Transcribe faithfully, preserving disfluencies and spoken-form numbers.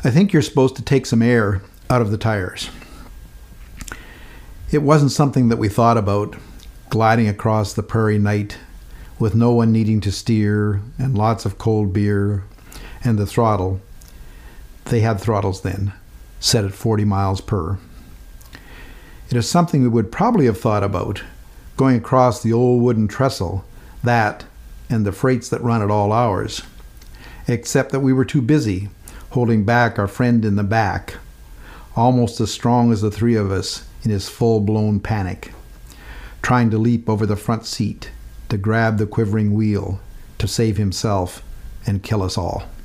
I think you're supposed to take some air out of the tires. It wasn't something that we thought about, gliding across the prairie night with no one needing to steer and lots of cold beer and the throttle. They had throttles then, set at forty miles per. It is something we would probably have thought about, going across the old wooden trestle, that and the freights that run at all hours, except that we were too busy holding back our friend in the back, almost as strong as the three of us in his full-blown panic, trying to leap over the front seat, to grab the quivering wheel, to save himself and kill us all.